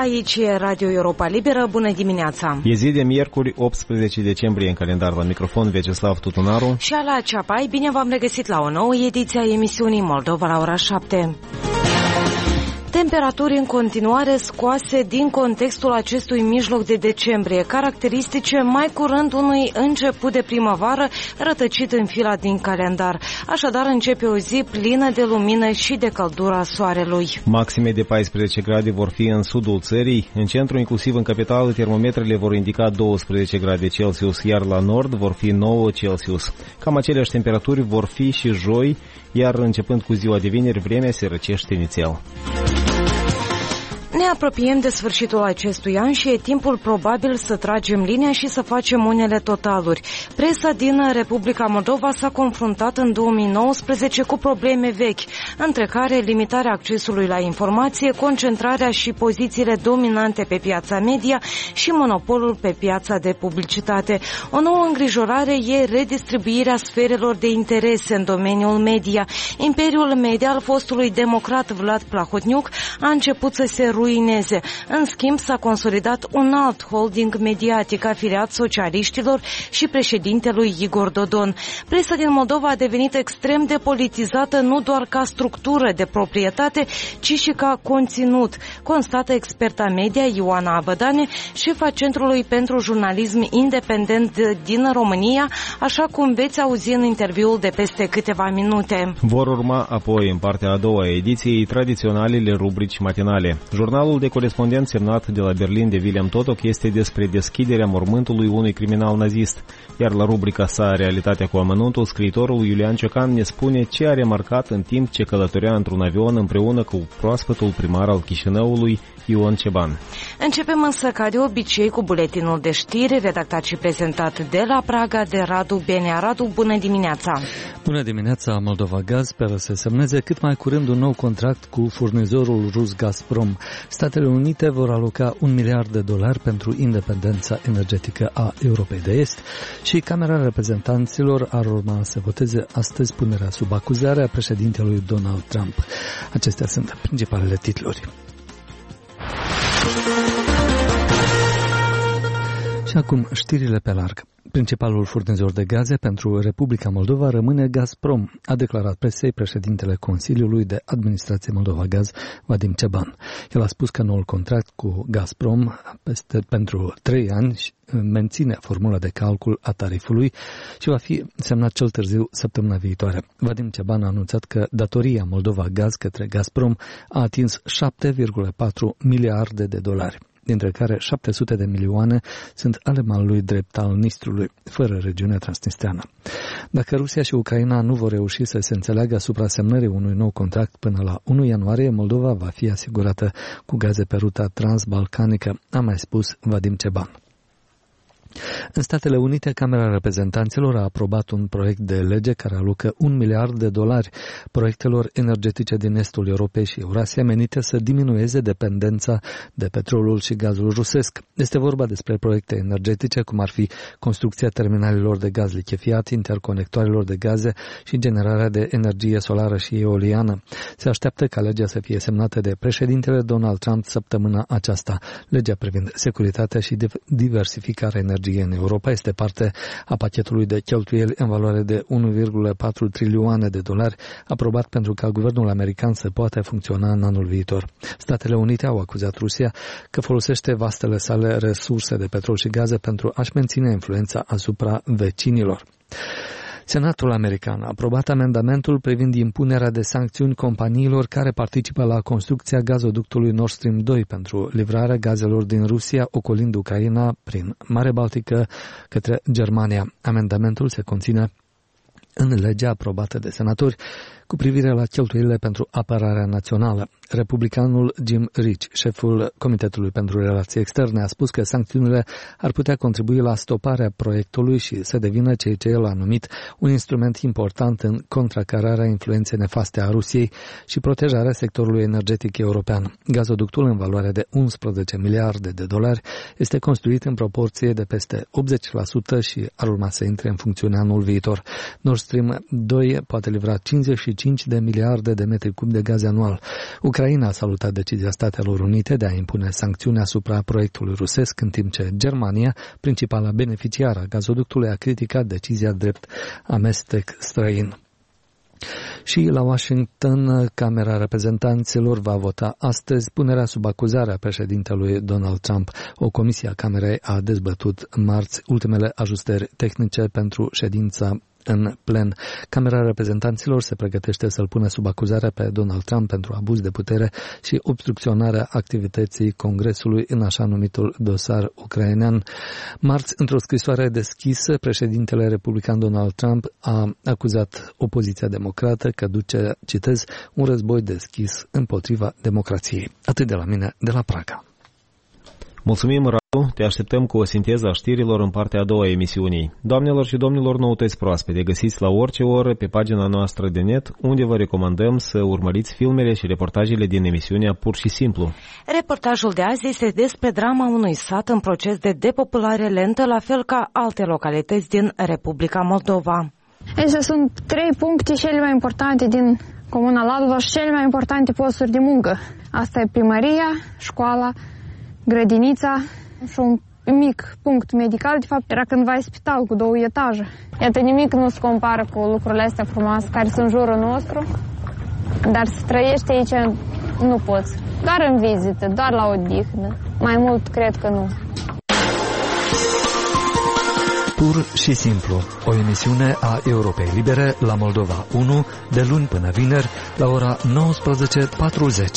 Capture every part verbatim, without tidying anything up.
Aici e Radio Europa Liberă. Bună dimineața! E zi de miercuri, optsprezece decembrie, în calendar. La microfon Vyacheslav Tutunaru și Ala Ceapai. Bine v-am regăsit la o nouă ediție a emisiunii Moldova la ora șapte. Temperaturi în continuare scoase din contextul acestui mijloc de decembrie, caracteristice mai curând unui început de primăvară rătăcit în fila din calendar. Așadar începe o zi plină de lumină și de căldura soarelui. Maxime de paisprezece grade vor fi în sudul țării, în centru, inclusiv în capitală, termometrele vor indica douăsprezece grade Celsius, iar la nord vor fi nouă Celsius. Cam aceleași temperaturi vor fi și joi, iar începând cu ziua de vineri, vremea se răcește inițial. Ne apropiem de sfârșitul acestui an și e timpul probabil să tragem linia și să facem unele totaluri. Presa din Republica Moldova s-a confruntat în două mii nouăsprezece cu probleme vechi, între care limitarea accesului la informație, concentrarea și pozițiile dominante pe piața media și monopolul pe piața de publicitate. O nouă îngrijorare e redistribuirea sferelor de interese în domeniul media. Imperiul media al fostului democrat Vlad Plahotniuc a început să se ruineze. În schimb, s-a consolidat un alt holding mediatic afiliat socialiștilor și președintelui Igor Dodon. Presa din Moldova a devenit extrem de politizată nu doar ca structură de proprietate, ci și ca conținut, constată experta media Ioana Abădane, șefa Centrului pentru Jurnalism Independent din România, așa cum veți auzi în interviul de peste câteva minute. Vor urma apoi, în partea a doua a ediției, tradiționalele rubrici matinale. Jurnalul de corespondent semnat de la Berlin de William Totok este despre deschiderea mormântului unui criminal nazist, iar la rubrica sa Realitatea cu amănuntul, scriitorul Iulian Ciocan ne spune ce a remarcat în timp ce călătorea într-un avion împreună cu proaspătul primar al Chișinăului, Ion Ceban. Începem însă ca de obicei cu buletinul de știri, redactat și prezentat de la Praga de Radu Benea. Radu, bună dimineața! Bună dimineața! Moldova Gaz speră să semneze cât mai curând un nou contract cu furnizorul rus Gazprom. Statele Unite vor aloca un miliard de dolari pentru independența energetică a Europei de Est și Camera Reprezentanților ar urma să voteze astăzi punerea sub acuzare a președintelui Donald Trump. Acestea sunt principalele titluri. Și acum știrile pe larg. Principalul furnizor de gaze pentru Republica Moldova rămâne Gazprom, a declarat presei președintele Consiliului de Administrație Moldova Gaz, Vadim Ceban. El a spus că noul contract cu Gazprom peste, pentru trei ani menține formula de calcul a tarifului și va fi semnat cel târziu săptămâna viitoare. Vadim Ceban a anunțat că datoria Moldova Gaz către Gazprom a atins șapte virgulă patru miliarde de dolari, dintre care șapte sute de milioane sunt ale malului drept al Nistrului, fără regiunea transnistreană. Dacă Rusia și Ucraina nu vor reuși să se înțeleagă asupra semnării unui nou contract până la unu ianuarie, Moldova va fi asigurată cu gaze pe ruta transbalcanică, a mai spus Vadim Ceban. În Statele Unite, Camera Reprezentanților a aprobat un proiect de lege care alocă un miliard de dolari proiectelor energetice din estul Europei și Eurasia menite să diminueze dependența de petrolul și gazul rusesc. Este vorba despre proiecte energetice, cum ar fi construcția terminalelor de gaz lichefiat, interconectoarelor de gaze și generarea de energie solară și eoliană. Se așteaptă ca legea să fie semnată de președintele Donald Trump săptămâna aceasta. Legea privind securitatea și diversificarea energiei în Europa este parte a pachetului de cheltuieli în valoare de unu virgulă patru trilioane de dolari aprobat pentru ca guvernul american să poată funcționa în anul viitor. Statele Unite au acuzat Rusia că folosește vastele sale resurse de petrol și gaze pentru a-și menține influența asupra vecinilor. Senatul american a aprobat amendamentul privind impunerea de sancțiuni companiilor care participă la construcția gazoductului Nord Stream doi pentru livrarea gazelor din Rusia ocolind Ucraina prin Marea Baltică către Germania. Amendamentul se conține în legea aprobată de senatori cu privire la cheltuielile pentru apărarea națională. Republicanul Jim Rich, șeful Comitetului pentru Relații Externe, a spus că sancțiunile ar putea contribui la stoparea proiectului și să devină ceea ce el a numit un instrument important în contracararea influenței nefaste a Rusiei și protejarea sectorului energetic european. Gazoductul, în valoare de unsprezece miliarde de dolari, este construit în proporție de peste optzeci la sută și ar urma să intre în funcțiune anul viitor. Nord Stream doi poate livra cincizeci și cinci de miliarde de metri cub de gaze anual. Ucraina Ucraina a salutat decizia Statelor Unite de a impune sancțiuni asupra proiectului rusesc, în timp ce Germania, principala beneficiară a gazoductului, a criticat decizia drept amestec străin. Și la Washington, Camera Reprezentanților va vota astăzi punerea sub acuzare a președintelui Donald Trump. O comisie a Camerei a dezbătut marți ultimele ajustări tehnice pentru ședința în plen. Camera Reprezentanților se pregătește să-l pună sub acuzare pe Donald Trump pentru abuz de putere și obstrucționarea activității Congresului în așa numitul dosar ucrainean. Marți, într-o scrisoare deschisă, președintele republican Donald Trump a acuzat opoziția democrată că duce, citez, un război deschis împotriva democrației. Atât de la mine, de la Praga. Mulțumim, Radu. Te așteptăm cu o sinteză a știrilor în partea a doua a emisiunii. Doamnelor și domnilor, noutăți proaspete găsiți la orice oră pe pagina noastră de net, unde vă recomandăm să urmăriți filmele și reportajele din emisiunea Pur și Simplu. Reportajul de azi este despre drama unui sat în proces de depopulare lentă, la fel ca alte localități din Republica Moldova. Acestea sunt trei puncte cele mai importante din Comuna Ladova și cele mai importante posturi de muncă. Asta e primăria, școala, grădinița și un mic punct medical. De fapt, era cândva spital cu două etaje. Iată, nimic nu se compară cu lucrurile astea frumoase care sunt în jurul nostru, dar să trăiești aici nu poți. Doar în vizită, doar la odihnă. Mai mult, cred că nu. Pur și Simplu, o emisiune a Europei Libere la Moldova unu, de luni până vineri, la ora nouăsprezece patruzeci.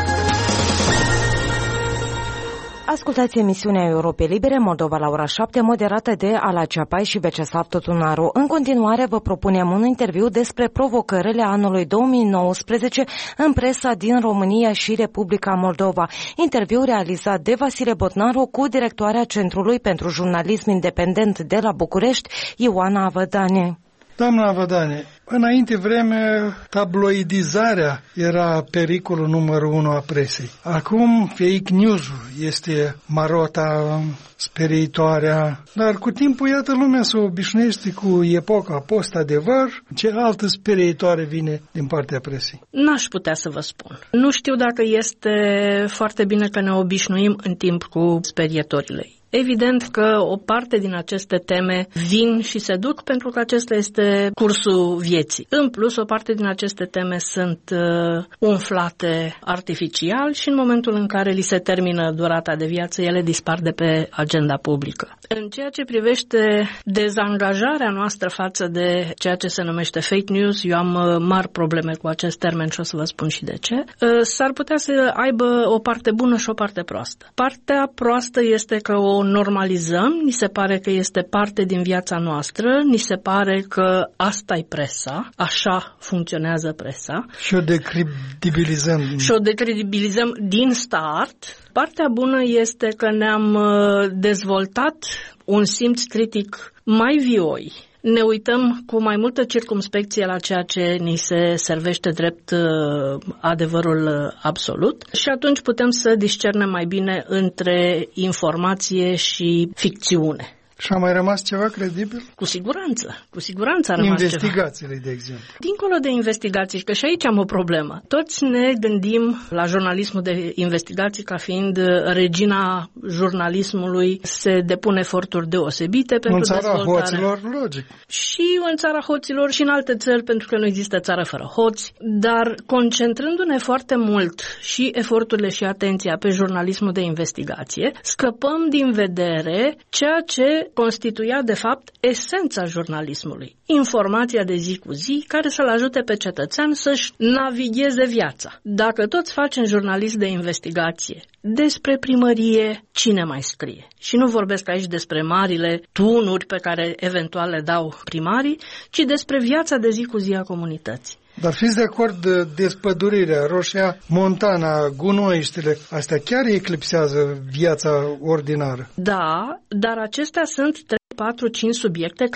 Ascultați emisiunea Europei Libere Moldova la ora șapte, moderată de Ala Ceapai și Veceslav Totunaru. În continuare vă propunem un interviu despre provocările anului două mii nouăsprezece în presa din România și Republica Moldova. Interviu realizat de Vasile Botnaru cu directoarea Centrului pentru Jurnalism Independent de la București, Ioana Avădane. Doamna Avădane, înainte vreme, tabloidizarea era pericolul numărul unu a presei. Acum, fake news-ul este marota speriitoarea, dar cu timpul, iată, lumea se obișnuiește cu epoca post-adevăr. Ce altă speriitoare vine din partea presei? N-aș putea să vă spun. Nu știu dacă este foarte bine că ne obișnuim în timp cu sperietorile. Evident că o parte din aceste teme vin și se duc pentru că acesta este cursul vieții. În plus, o parte din aceste teme sunt uh, umflate artificial și în momentul în care li se termină durata de viață, ele dispar de pe agenda publică. În ceea ce privește dezangajarea noastră față de ceea ce se numește fake news, eu am uh, mari probleme cu acest termen și o să vă spun și de ce. Uh, s-ar putea să aibă o parte bună și o parte proastă. Partea proastă este că o normalizăm, ni se pare că este parte din viața noastră, ni se pare că asta e presa, așa funcționează presa. Și o decredibilizăm. Și o decredibilizăm din start. Partea bună este că ne-am dezvoltat un simț critic mai vioi. Ne uităm cu mai multă circumspecție la ceea ce ni se servește drept uh, adevărul absolut și atunci putem să discernem mai bine între informație și ficțiune. Și a mai rămas ceva credibil? Cu siguranță, cu siguranță a rămas Investigațiile, ceva. De exemplu. Dincolo de investigații, că și aici am o problemă. Toți ne gândim la jurnalismul de investigații ca fiind regina jurnalismului, se depun eforturi deosebite pentru dezvoltare. În țara hoților, logic. Și în țara hoților și în alte țări, pentru că nu există țară fără hoți, dar concentrându-ne foarte mult și eforturile și atenția pe jurnalismul de investigație, scăpăm din vedere ceea ce constituia, de fapt, esența jurnalismului. Informația de zi cu zi care să-l ajute pe cetățean să-și navigheze viața. Dacă toți facem jurnalism de investigație despre primărie, cine mai scrie? Și nu vorbesc aici despre marile tunuri pe care eventual le dau primarii, ci despre viața de zi cu zi a comunității. Dar fiți de acord, despădurirea, roșia montana, gunoiștile, astea chiar eclipsează viața ordinară? Da, dar acestea sunt trei, patru, cinci subiecte care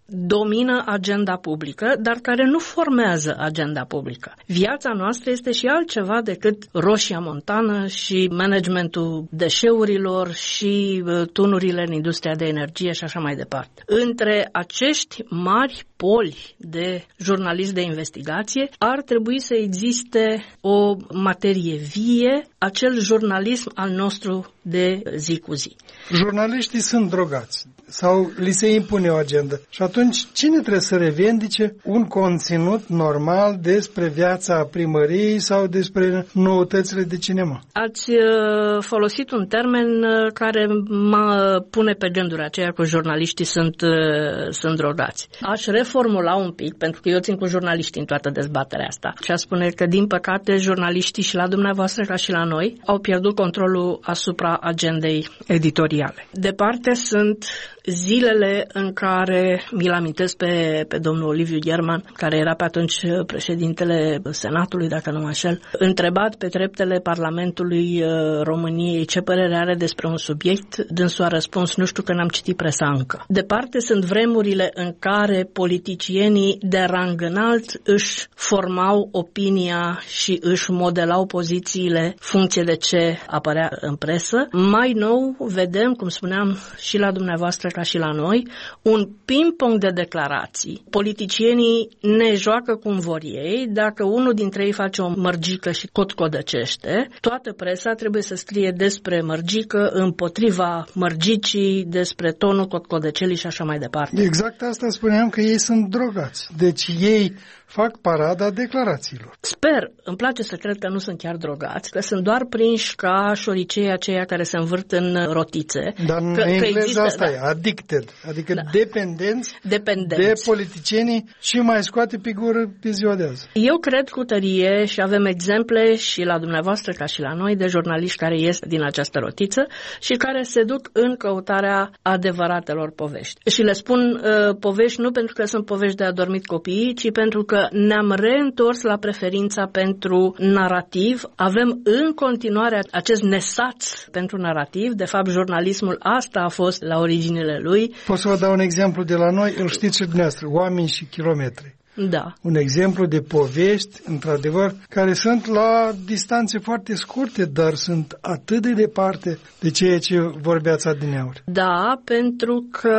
domină agenda publică, dar care nu formează agenda publică. Viața noastră este și altceva decât roșia montană și managementul deșeurilor și tunurile în industria de energie și așa mai departe. Între acești mari poli de jurnalist de investigație ar trebui să existe o materie vie, acel jurnalism al nostru de zi cu zi. Jurnaliștii sunt drogați sau li se impune o agendă. Și atunci cine trebuie să revendice un conținut normal despre viața primăriei sau despre noutățile de cinema? Ați uh, folosit un termen uh, care mă pune pe gânduri aceea că jurnaliștii sunt, uh, sunt drogați. Aș reformula un pic, pentru că eu țin cu jurnaliștii în toată dezbaterea asta, și aș spune că, din păcate, jurnaliștii și la dumneavoastră ca și la noi au pierdut controlul asupra agendei editoriale. Departe sunt zilele în care, mi-l amintesc pe, pe domnul Liviu German, care era pe atunci președintele Senatului, dacă nu mă înșel, întrebat pe treptele Parlamentului României ce părere are despre un subiect, dânsul a răspuns, nu știu că n-am citit presa încă. Departe sunt vremurile în care politicienii de rang înalt își formau opinia și își modelau pozițiile funcție de ce apărea în presă. Mai nou vedem, cum spuneam și la dumneavoastră ca și la noi, un ping-pong de declarații. Politicienii ne joacă cum vor ei, dacă unul dintre ei face o mărgică și cotcodăcește, toată presa trebuie să scrie despre mărgică, împotriva mărgicii, despre tonul cotcodăcelii și așa mai departe. Exact asta spuneam, că ei sunt drogați. Deci ei fac parada declarațiilor. Sper, îmi place să cred că nu sunt chiar drogați, că sunt doar prinși ca șoricei aceia care se învârt în rotițe. Dar în că, engleză că există, asta da. e, addicted, adică da. dependenți, dependenți de politicienii și mai scoate pe gură pe ziua de azi. Eu cred cu tărie și avem exemple și la dumneavoastră ca și la noi de jurnaliști care ies din această rotiță și care se duc în căutarea adevăratelor povești. Și le spun uh, povești nu pentru că sunt povești de adormit copiii, ci pentru că ne-am reîntors la preferința pentru narativ. Avem în continuare acest nesaț pentru narativ. De fapt, jurnalismul asta a fost la originile lui. Pot să vă dau un exemplu de la noi, îl știți și dumneavoastră, Oameni și kilometri. Da. Un exemplu de povești, într-adevăr, care sunt la distanțe foarte scurte, dar sunt atât de departe de ceea ce vorbeați adineauri. Da, pentru că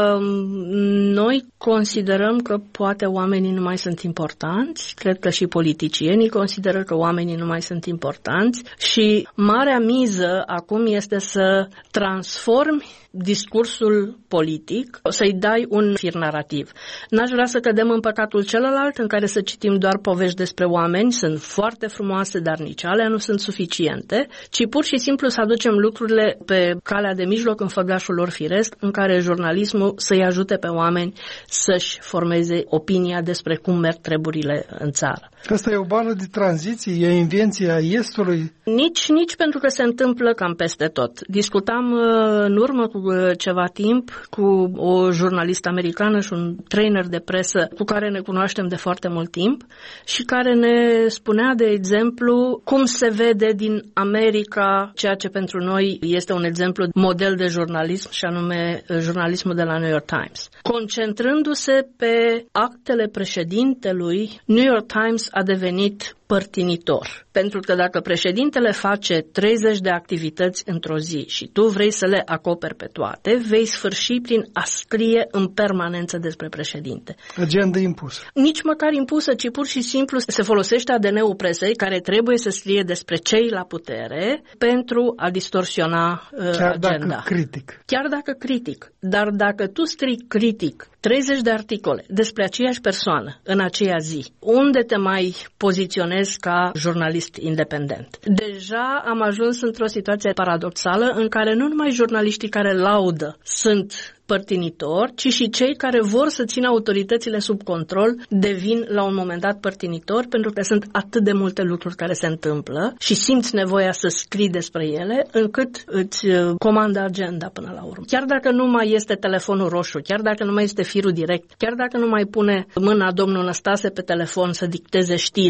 noi considerăm că poate oamenii nu mai sunt importanți, cred că și politicienii consideră că oamenii nu mai sunt importanți și marea miză acum este să transformi discursul politic, să-i dai un fir narrativ. N-aș vrea să cădem în păcatul celălalt în care să citim doar povești despre oameni, sunt foarte frumoase, dar nici alea nu sunt suficiente, ci pur și simplu să aducem lucrurile pe calea de mijloc, în făgașul lor firesc, în care jurnalismul să-i ajute pe oameni să-și formeze opinia despre cum merg treburile în țară. Asta e o bală de tranziție, e invenția Estului? Nici, nici pentru că se întâmplă cam peste tot. Discutam în urmă cu ceva timp cu o jurnalistă americană și un trainer de presă cu care ne cunoaștem de foarte mult timp și care ne spunea, de exemplu, cum se vede din America ceea ce pentru noi este un exemplu model de jurnalism, și anume jurnalismul de la New York Times. Concentrându-se pe actele președintelui, New York Times a devenit părtinitor. Pentru că dacă președintele face treizeci de activități într-o zi și tu vrei să le acoperi pe toate, vei sfârși prin a scrie în permanență despre președinte. Agenda impusă. Nici măcar impusă, ci pur și simplu se folosește A D N-ul presei, care trebuie să scrie despre cei la putere pentru a distorsiona uh, Chiar agenda. Dacă critic. Chiar dacă critic. Dar dacă tu scrii critic treizeci de articole despre aceeași persoană în aceea zi, unde te mai poziționezi ca jurnalist independent? Deja am ajuns într-o situație paradoxală în care nu numai jurnaliștii care laudă sunt părtinitori, ci și cei care vor să țină autoritățile sub control devin la un moment dat părtinitori, pentru că sunt atât de multe lucruri care se întâmplă și simți nevoia să scrii despre ele, încât îți comandă agenda până la urmă. Chiar dacă nu mai este telefonul roșu, chiar dacă nu mai este firul direct, chiar dacă nu mai pune mâna domnul Năstase pe telefon să dicteze știri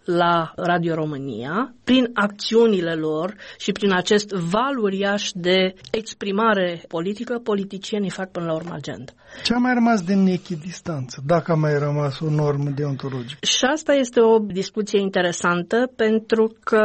la Radio România, prin acțiunile lor și prin acest val uriaș de exprimare politică, politicienii fac până la urmă agenda. Ce a mai rămas din echidistanță, dacă a mai rămas o normă deontologică? Și asta este o discuție interesantă, pentru că,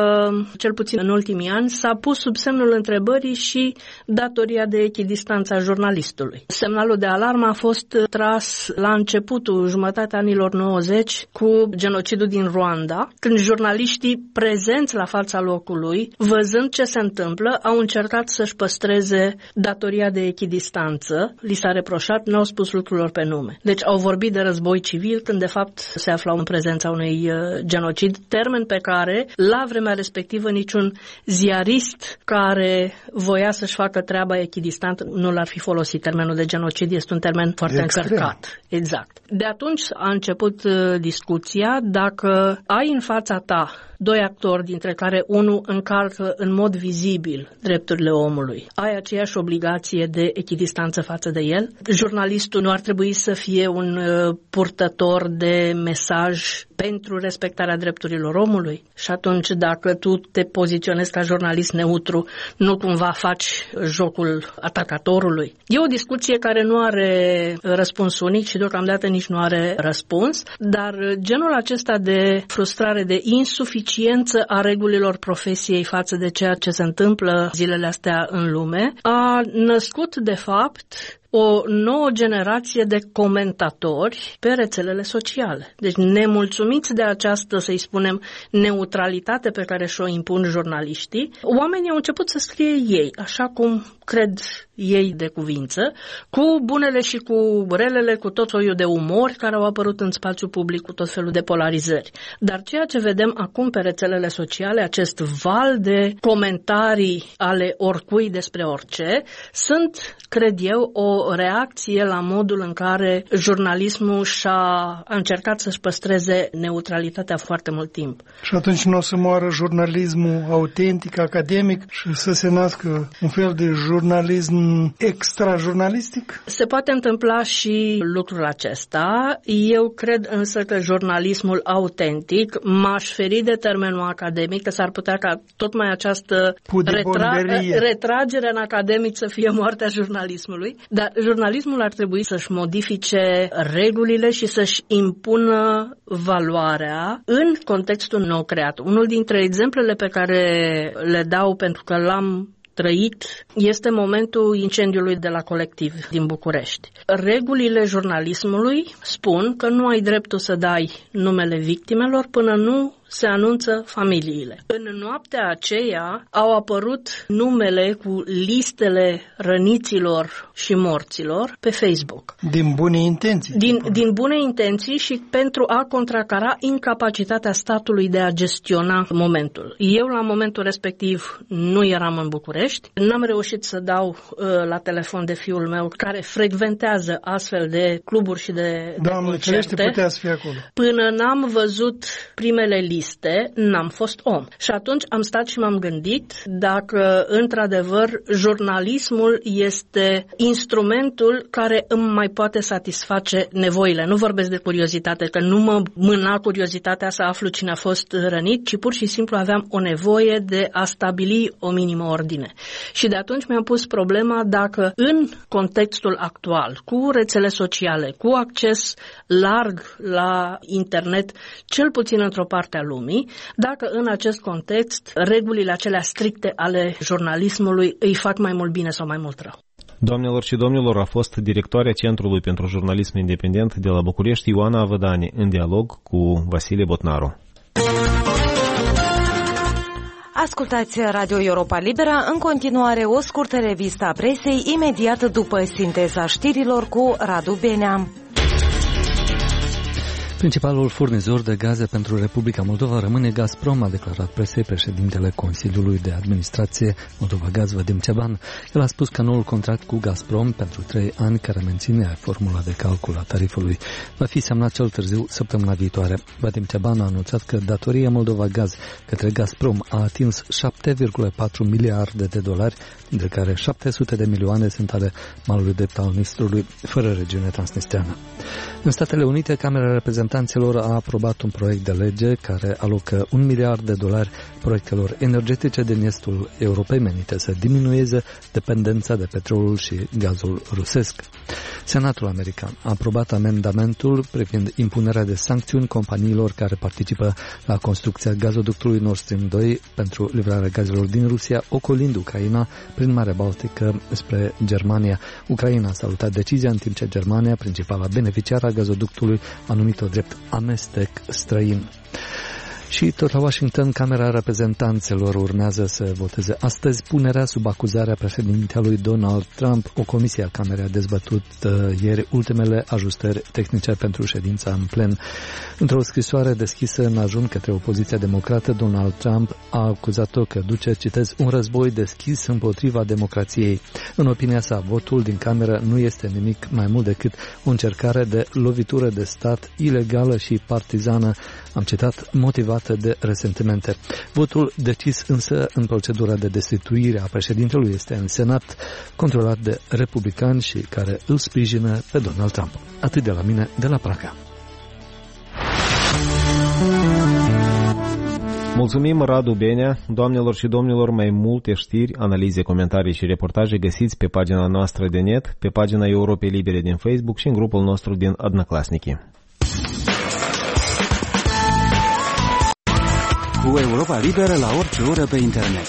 cel puțin în ultimii ani, s-a pus sub semnul întrebării și datoria de echidistanță a jurnalistului. Semnalul de alarmă a fost tras la începutul, jumătatea anilor nouăzeci, cu genocidul din Rwanda, când jurnaliștii prezenți la fața locului, văzând ce se întâmplă, au încercat să-și păstreze datoria de echidistanță. Li s-a reproșat, n-au spus lucrurilor pe nume. Deci au vorbit de război civil, când de fapt se aflau în prezența unui genocid, termen pe care, la vremea respectivă, niciun ziarist care voia să-și facă treaba echidistant nu l-ar fi folosit. Termenul de genocid este un termen foarte Extrem. încărcat. Exact. De atunci a început discuția dacă ai în fața ta doi actori, dintre care unul încalcă în mod vizibil drepturile omului, ai aceeași obligație de echidistanță față de el? Jurnalistul nu ar trebui să fie un uh, purtător de mesaj pentru respectarea drepturilor omului? Și atunci, dacă tu te poziționezi ca jurnalist neutru, nu cumva faci jocul atacatorului? E o discuție care nu are răspuns unic și deocamdată nici nu are răspuns, dar genul acesta de frustrare, de insuficiență a regulilor profesiei față de ceea ce se întâmplă zilele astea în lume, a născut, de fapt, o nouă generație de comentatori pe rețelele sociale. Deci, nemulțumiți de această, să-i spunem, neutralitate pe care și-o impun jurnaliștii, oamenii au început să scrie ei, așa cum cred ei de cuvință, cu bunele și cu relele, cu tot soiul de umori care au apărut în spațiu public, cu tot felul de polarizări. Dar ceea ce vedem acum pe rețelele sociale, acest val de comentarii ale oricui despre orice, sunt, cred eu, o reacție la modul în care jurnalismul și-a încercat să-și păstreze neutralitatea foarte mult timp. Și atunci nu o să moară jurnalismul autentic, academic și să se nască un fel de jurnalism extra-jurnalistic? Se poate întâmpla și lucrul acesta. Eu cred însă că jurnalismul autentic, m-aș feri de termenul academic, că s-ar putea ca tocmai această retra- retragere în academic să fie moartea jurnalismului, dar jurnalismul ar trebui să-și modifice regulile și să-și impună valoarea în contextul nou creat. Unul dintre exemplele pe care le dau, pentru că l-am trăit, este momentul incendiului de la Colectiv din București. Regulile jurnalismului spun că nu ai dreptul să dai numele victimelor până nu se anunță familiile. În noaptea aceea au apărut numele cu listele răniților și morților pe Facebook. Din bune intenții. Din, din bune intenții și pentru a contracara incapacitatea statului de a gestiona momentul. Eu, la momentul respectiv, nu eram în București. N-am reușit să dau uh, la telefon de fiul meu, care frecventează astfel de cluburi și de, de concerte. Putea să fie acolo. Până n-am văzut primele liste, n-am fost om. Și atunci am stat și m-am gândit dacă, într-adevăr, jurnalismul este instrumentul care îmi mai poate satisface nevoile. Nu vorbesc de curiozitate, că nu mă mâna curiozitatea să aflu cine a fost rănit, ci pur și simplu aveam o nevoie de a stabili o minimă ordine. Și de atunci mi-am pus problema dacă în contextul actual, cu rețele sociale, cu acces larg la internet, cel puțin într-o parte a lumii, dacă în acest context regulile acelea stricte ale jurnalismului îi fac mai mult bine sau mai mult rău. Doamnelor și domnilor, a fost directoarea Centrului pentru Jurnalism Independent de la București, Ioana Vădani, în dialog cu Vasile Botnaru. Ascultați Radio Europa Liberă, în continuare o scurtă revistă a presei, imediat după sinteza știrilor cu Radu Benea. Principalul furnizor de gaze pentru Republica Moldova rămâne Gazprom, a declarat presei președintele Consiliului de Administrație Moldova Gaz, Vadim Ceban. El a spus că noul contract cu Gazprom pentru trei ani, care menține formula de calcul a tarifului, va fi semnat cel târziu săptămâna viitoare. Vadim Ceban a anunțat că datoria Moldova Gaz către Gazprom a atins șapte virgulă patru miliarde de dolari, dintre care șapte sute de milioane sunt ale malului drept al Nistrului, fără regiune transnistreană. În Statele Unite, Camera Reprezentanților Reprezentanților a aprobat un proiect de lege care alocă un miliard de dolari proiectelor energetice din estul Europei menite să diminueze dependența de petrolul și gazul rusesc. Senatul american a aprobat amendamentul privind impunerea de sancțiuni companiilor care participă la construcția gazoductului Nord Stream doi pentru livrarea gazelor din Rusia, ocolind Ucraina prin Marea Baltică spre Germania. Ucraina a salutat decizia, în timp ce Germania, principala beneficiară a gazoductului, a numit-o drept amestec străin. Și tot la Washington, Camera Reprezentanților urmează să voteze astăzi punerea sub acuzare a președintelui Donald Trump. O comisie a Camerei a dezbătut uh, ieri ultimele ajustări tehnice pentru ședința în plen. Într-o scrisoare deschisă în ajun către opoziția democrată, Donald Trump a acuzat-o că duce, citez, un război deschis împotriva democrației. În opinia sa, votul din Cameră nu este nimic mai mult decât o încercare de lovitură de stat ilegală și partizană, am citat, motivată de resentimente. Votul decis însă în procedura de destituire a președintelui este în Senat, controlat de republicani și care îl sprijină pe Donald Trump. Atât de la mine, de la Praga. Mulțumim, Radu Benea. Doamnelor și domnilor, mai multe știri, analize, comentarii și reportaje găsiți pe pagina noastră de net, pe pagina Europei Libere din Facebook și în grupul nostru din Odnoklassniki. Cu Europa Liberă la orice oră pe internet.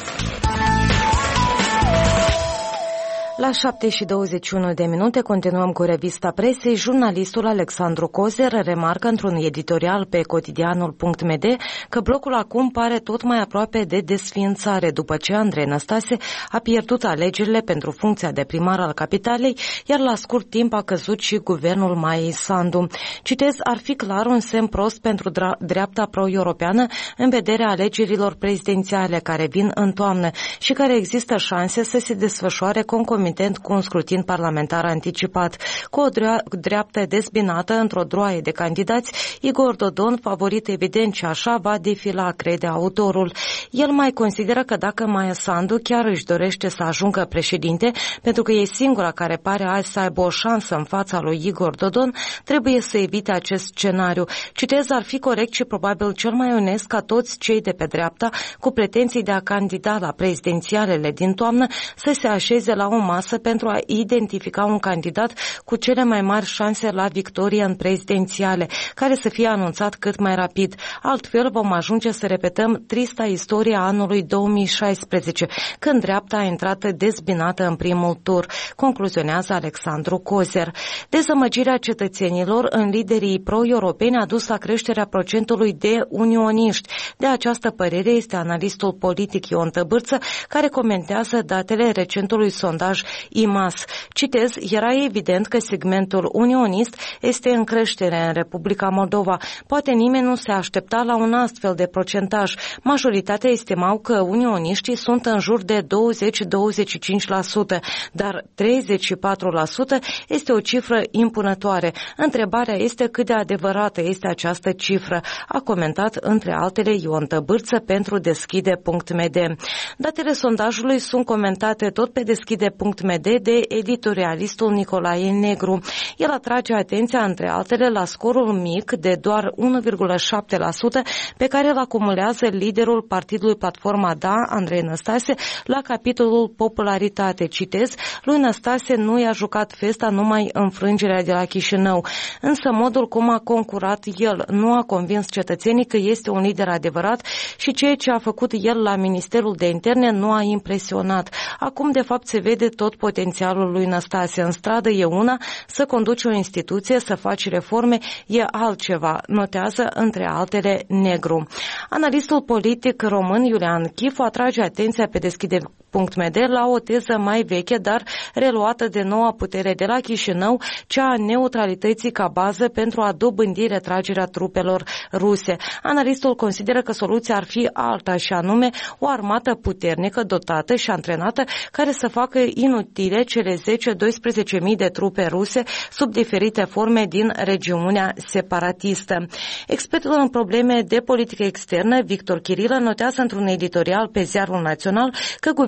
La șapte și douăzeci și unu de minute continuăm cu revista presei. Jurnalistul Alexandru Cozer remarcă într-un editorial pe cotidianul punct m d că blocul acum pare tot mai aproape de desființare după ce Andrei Năstase a pierdut alegerile pentru funcția de primar al capitalei, iar la scurt timp a căzut și guvernul Maiei Sandu. Citez, ar fi clar un semn prost pentru dreapta pro-europeană în vederea alegerilor prezidențiale care vin în toamnă și care există șanse să se desfășoare concomitent cu un scrutin parlamentar anticipat. Cu o dreaptă dezbinată într-o droaie de candidați, Igor Dodon, favorit evident, și așa va defila, crede autorul. El mai consideră că dacă Maia Sandu chiar își dorește să ajungă președinte, pentru că e singura care pare azi să aibă o șansă în fața lui Igor Dodon, trebuie să evite acest scenariu. Citez, ar fi corect și probabil cel mai onest ca toți cei de pe dreapta cu pretenții de a candida la prezidențialele din toamnă să se așeze la o masă pentru a identifica un candidat cu cele mai mari șanse la victorie în prezidențiale, care să fie anunțat cât mai rapid. Altfel vom ajunge să repetăm trista istoria anului două mii șaisprezece, când dreapta a intrat dezbinată în primul tur, concluzionează Alexandru Cozer. Dezamăgirea cetățenilor în liderii pro-europeni a dus la creșterea procentului de unioniști. De această părere este analistul politic Ion Tăbârță, care comentează datele recentului sondaj I M A S. Citez, era evident că segmentul unionist este în creștere în Republica Moldova. Poate nimeni nu se aștepta la un astfel de procentaj. Majoritatea estimau că unioniștii sunt în jur de douăzeci - douăzeci și cinci la sută, dar treizeci și patru la sută este o cifră impunătoare. Întrebarea este cât de adevărată este această cifră, a comentat între altele Ion Tăbârță pentru deschide punct m d. Datele sondajului sunt comentate tot pe deschide punct m d de editorialistul Nicolae Negru. El atrage atenția între altele la scorul mic de doar unu virgulă șapte la sută pe care îl acumulează liderul partidului Platforma Da, Andrei Năstase, la capitolul popularitate. Citez, lui Năstase nu i-a jucat festa numai înfrângerea de la Chișinău, însă modul cum a concurat el nu a convins cetățenii că este un lider adevărat și ceea ce a făcut el la Ministerul de Interne nu a impresionat. Acum, de fapt, se vede tot potențialul lui Năstase. În stradă e una, să conduci o instituție, să faci reforme e altceva, notează între altele Negru. Analistul politic român Iulian Chifu atrage atenția pe deschide punct m d la o teză mai veche, dar reluată de noua putere de la Chișinău, cea a neutralității ca bază pentru a dobândi retragerea trupelor ruse. Analistul consideră că soluția ar fi alta, și anume o armată puternică, dotată și antrenată, care să facă inutile cele zece - doisprezece mii de trupe ruse sub diferite forme din regiunea separatistă. Expertul în probleme de politică externă, Victor Chirilă, notează într-un editorial pe Ziarul Național că guvernul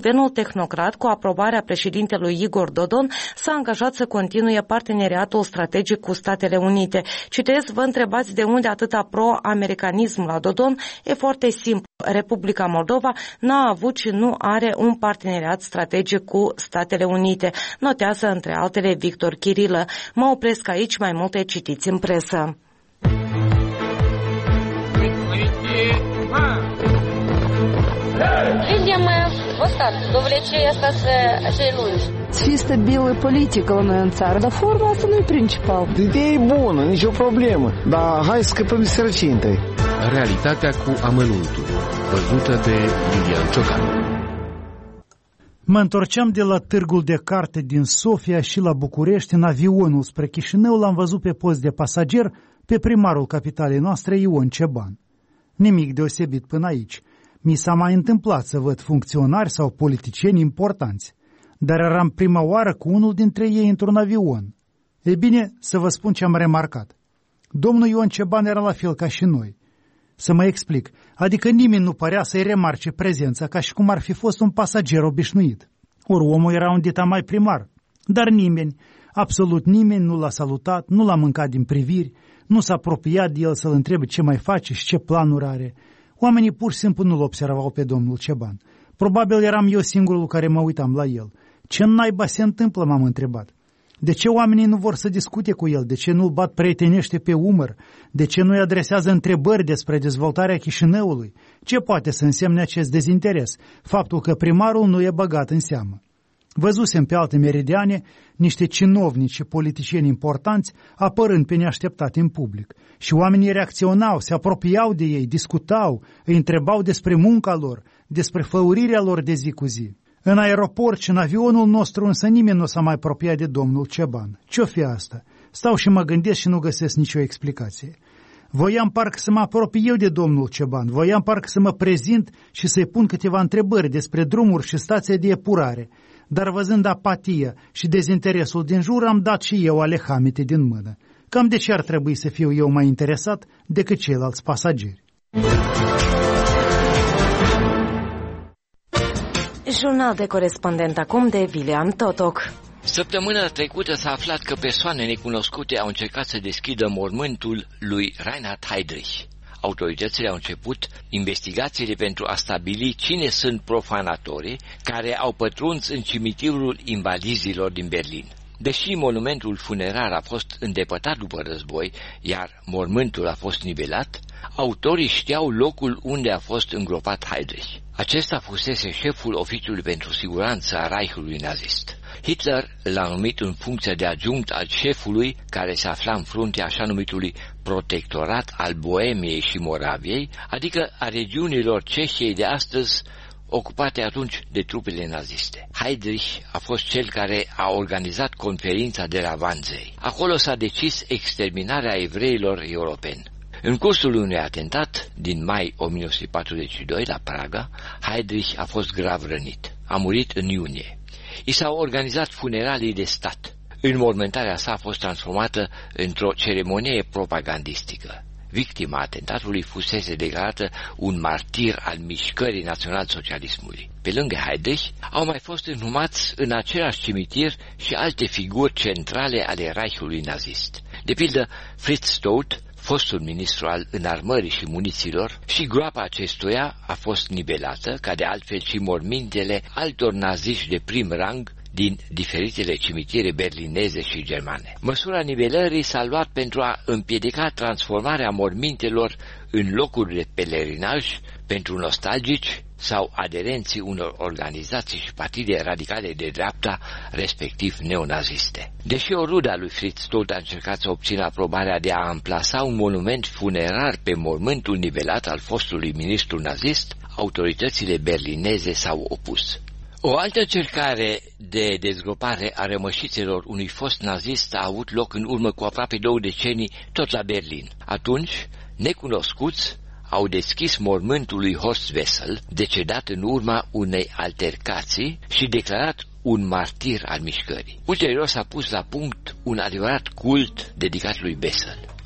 guvernul tehnocrat, cu aprobarea președintelui Igor Dodon, s-a angajat să continue parteneriatul strategic cu Statele Unite. Citez, vă întrebați de unde atâta pro-americanism la Dodon? E foarte simplu. Republica Moldova n-a avut și nu are un parteneriat strategic cu Statele Unite, notează între altele Victor Chirilă. Mă opresc aici, mai multe citiți în presă. Видим вот так, довлечение asta acei lungi. Fi stabilă politică la noi în țară, dar forma asta nu e principal. Ideea e bună, nicio problemă, dar hai să scăpăm de sărăcie întâi. Realitatea cu amănuntul, văzută de Iulian Ciocan. Mă întorceam de la târgul de carte din Sofia și la București în avionul spre Chișinău, l-am văzut pe post de pasager pe primarul capitalei noastre, Ion Ceban. Nimic deosebit până aici. Mi s-a mai întâmplat să văd funcționari sau politicieni importanți, dar eram prima oară cu unul dintre ei într-un avion. Ei bine, să vă spun ce am remarcat. Domnul Ion Ceban era la fel ca și noi. Să mă explic, adică nimeni nu părea să-i remarce prezența ca și cum ar fi fost un pasager obișnuit. Ori omul era un dita mai primar, dar nimeni, absolut nimeni nu l-a salutat, nu l-a mâncat din priviri, nu s-a apropiat de el să-l întrebe ce mai face și ce planuri are. Oamenii pur și simplu nu-l observau pe domnul Ceban. Probabil eram eu singurul care mă uitam la el. Ce naiba se întâmplă, m-am întrebat. De ce oamenii nu vor să discute cu el? De ce nu-l bat prietenește pe umăr? De ce nu-i adresează întrebări despre dezvoltarea Chișinăului? Ce poate să însemne acest dezinteres? Faptul că primarul nu e băgat în seamă. Văzusem pe alte meridiane niște cinovnici și politicieni importanți apărând pe neașteptate în public. Și oamenii reacționau, se apropiau de ei, discutau, îi întrebau despre munca lor, despre făurirea lor de zi cu zi. În aeroport și în avionul nostru însă nimeni nu s-a mai apropiat de domnul Ceban. Ce-o fi asta? Stau și mă gândesc și nu găsesc nicio explicație. Voiam parcă să mă apropii eu de domnul Ceban, voiam parcă să mă prezint și să-i pun câteva întrebări despre drumuri și stația de epurare, dar văzând apatia și dezinteresul din jur am dat și eu ale hamite din mână. Cam de ce ar trebui să fiu eu mai interesat decât ceilalți pasageri? Jurnal de corespondent acum de William Totoc. Săptămâna trecută s-a aflat că persoane necunoscute au încercat să deschidă mormântul lui Reinhard Heydrich. Autoritățile au început investigațiile pentru a stabili cine sunt profanatorii care au pătruns în cimitirul invalizilor din Berlin. Deși monumentul funerar a fost îndepărtat după război, iar mormântul a fost nivelat, autorii știau locul unde a fost îngropat Heydrich. Acesta fusese șeful oficiului pentru siguranță a Reichului nazist. Hitler l-a numit în funcție de adjunct al șefului care se afla în fruntea așa numitului protectorat al Boemiei și Moraviei, adică a regiunilor Cehiei de astăzi, ocupate atunci de trupele naziste. Heydrich a fost cel care a organizat conferința de la Wannsee. Acolo s-a decis exterminarea evreilor europeni. În cursul unui atentat din mai o mie nouă sute patruzeci și doi la Praga, Heydrich a fost grav rănit. A murit în iunie. I s-au organizat funeralii de stat. Înmormântarea sa a fost transformată într-o ceremonie propagandistică. Victima atentatului fusese declarată un martir al mișcării național-socialismului. Pe lângă Heydrich au mai fost înhumați în același cimitir și alte figuri centrale ale Reichului nazist. De pildă, Fritz Staudt, fostul ministru al înarmării și muniților, și groapa acestuia a fost nivelată, ca de altfel și mormintele altor naziști de prim rang din diferitele cimitire berlineze și germane. Măsura nivelării s-a luat pentru a împiedica transformarea mormintelor în locuri de pelerinaj pentru nostalgici sau aderenții unor organizații și partide radicale de dreapta, respectiv neonaziste. Deși o rudă a lui Fritz Staudt a încercat să obțină aprobarea de a amplasa un monument funerar pe mormântul nivelat al fostului ministru nazist, autoritățile berlineze s-au opus. O altă încercare de dezgropare a rămășițelor unui fost nazist a avut loc în urmă cu aproape două decenii tot la Berlin. Atunci, necunoscuți au deschis mormântul lui Horst Wessel, decedat în urma unei altercații și declarat un martir al mișcării. Ulterior s-a pus la punct un adevărat cult dedicat lui Wessel.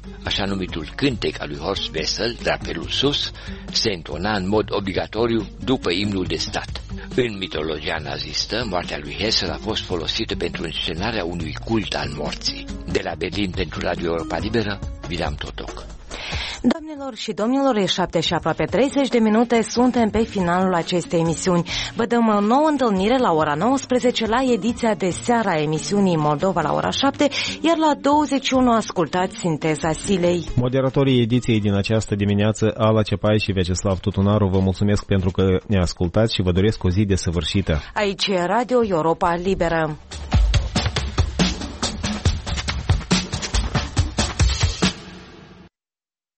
Așa numitul cântec al lui Horst Wessel, Drapelul sus, se întona în mod obligatoriu după imnul de stat. În mitologia nazistă, moartea lui Hessel a fost folosită pentru înscenarea unui cult al morții. De la Berlin pentru Radio Europa Liberă, William Totoc. Doamnelor și domnilor, e șapte și aproape treizeci de minute, suntem pe finalul acestei emisiuni. Vă dăm o nouă întâlnire la ora nouăsprezece la ediția de seară a emisiunii Moldova la ora șapte, iar la douăzeci și unu ascultați Sinteza Zilei. Moderatorii ediției din această dimineață, Ala Cepai și Vyacheslav Tutunaru, vă mulțumesc pentru că ne ascultați și vă doresc o zi desăvârșită. Aici e Radio Europa Liberă.